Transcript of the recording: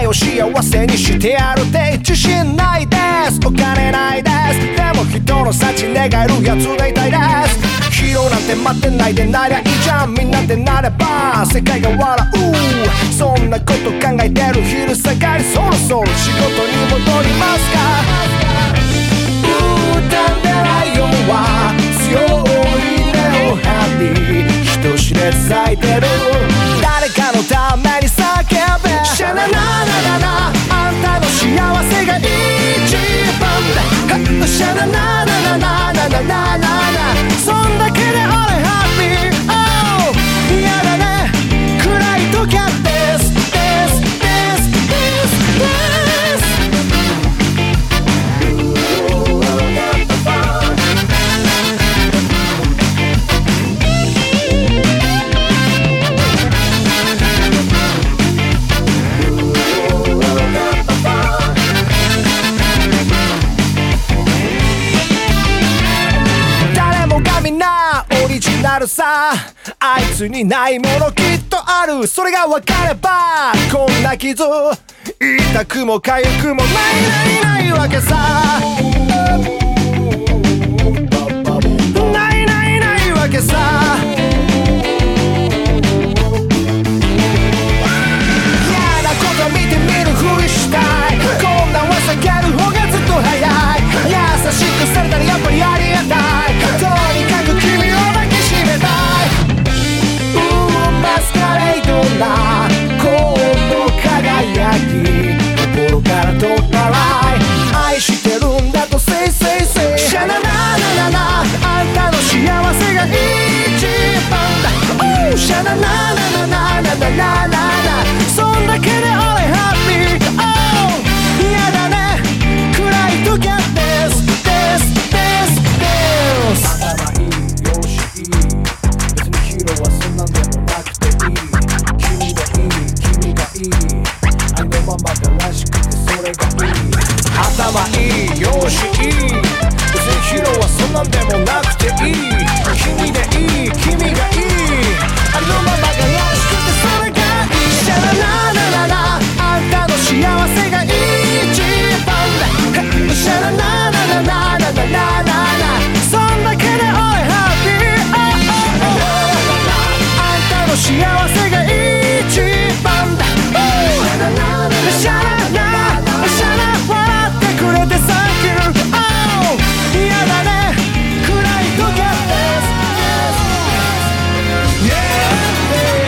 を幸せにしてやるって自信ないです、お金ないです、でも人の幸願えるやつでいたいです。ヒーローなんて待ってないでなりゃいいじゃん、みんなでなれば世界が笑う。そんなこと考えてる昼下がり、そろそろ仕事に戻りますか。歌んでライオンは強い根を張り人知れず咲いてる。誰かのために叫べシャナナナナナ、あんたの幸せが一番だ。シャナナナナナナナナナ、そんだけで俺ハッピー。Oh やだね暗い時はですですですですです。なるさ、あいつにないものきっとある。それが分かればこんな傷痛くも痒くもないわけさ。ないわけさ。嫌なこと見てみるふりしたい、こんなんは避ける方がずっと早い。優しくされたらやっぱりありがたい、とにかく君を抱きしめたい。マスカレードなこの輝き、心から取ったらい愛してるんだと Say say say シャナナナナナ、あんたの幸せが一番だ。シャナナナナナナナナ